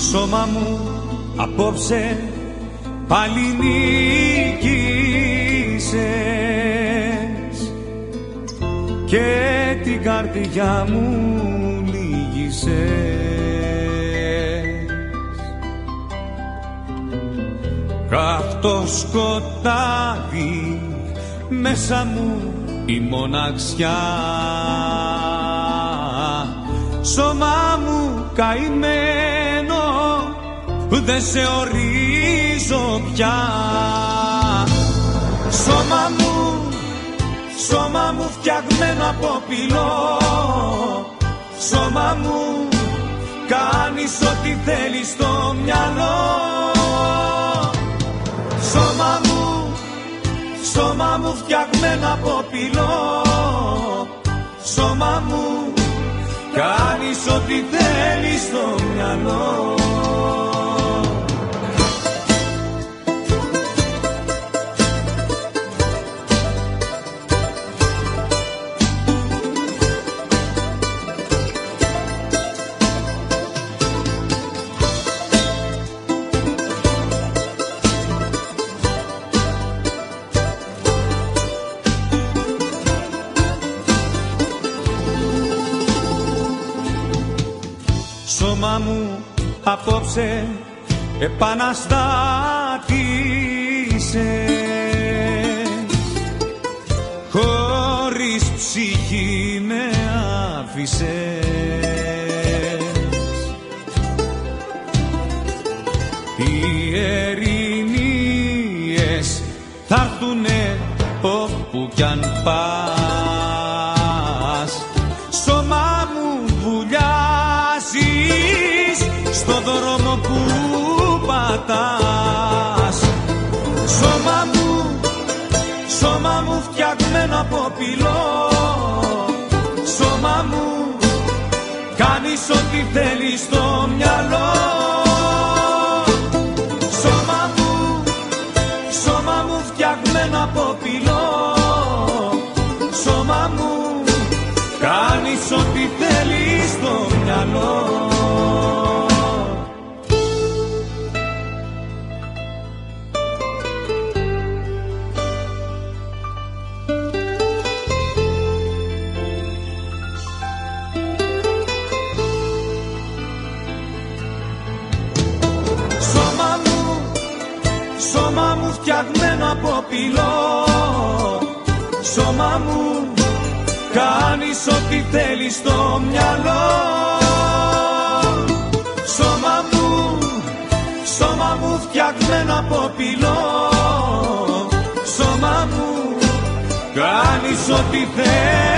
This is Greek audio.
Σώμα μου απόψε πάλι νίκησες και την καρδιά μου λύγησες. Καυτό σκοτάδι μέσα μου η μοναξιά, σώμα μου καημένο δεν σε ορίζω πια. Σώμα μου φτιαγμένο από πυλό, σώμα μου κάνεις ό,τι θέλεις στο μυαλό. Σώμα μου φτιαγμένο από πυλό, σώμα μου κάνεις ό,τι θέλεις στο μυαλό. Σώμα μου απόψε επαναστάτησες, χωρίς ψυχή με άφησες. Οι ερηνίες θα'ρθουνε όπου κι αν πας, σώμα μου βουλιάζεις στο δρόμο που πατάς. Σώμα μου φτιαγμένο από πυλό, σώμα μου κάνεις ό,τι θέλεις στο μυαλό. Σώμα μου φτιαγμένο από πυλό, σώμα μου κάνεις ό,τι θέλεις στο μυαλό. Σώμα μου φτιαγμένο από πυλό, σώμα μου κάνεις ό,τι θέλεις στο μυαλό. Σώμα μου φτιαγμένο από πυλό, σώμα μου κάνεις ό,τι θέλεις.